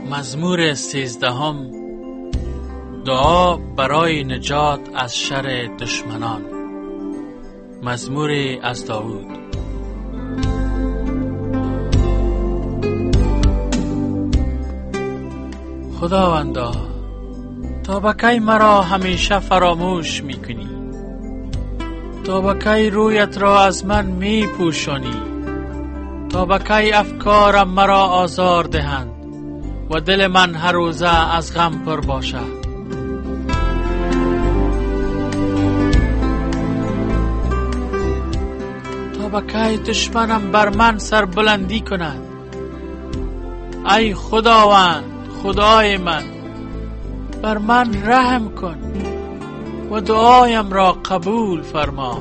مزمور 13 دعا برای نجات از شر دشمنان. مزمور از داوود. خداوندا، تا به کی مرا همیشه فراموش میکنی؟ تا به کی رویت را از من میپوشانی؟ تا به کی افکارم مرا آزار دهند و دل من هر روزه از غم پر باشد؟ تا به کی دشمنم بر من سربلندی کند؟ ای خداوند، خدای من، بر من رحم کن و دعایم را قبول فرما.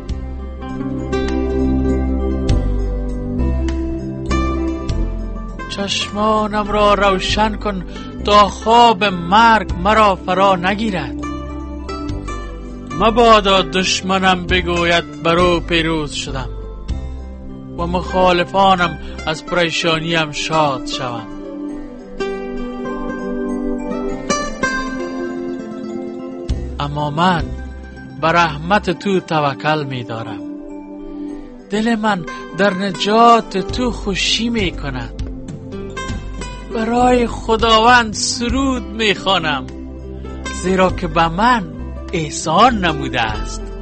چشمانم را روشن کن تا خواب مرگ مرا فرا نگیرد. مبادا دشمنم بگوید برو پیروز شدم و مخالفانم از پریشانیم شاد شوند. اما من بر رحمت تو توکل می دارم. دل من در نجات تو خوشی می کند. برای خداوند سرود می خوانم، زیرا که به من احسان نموده است.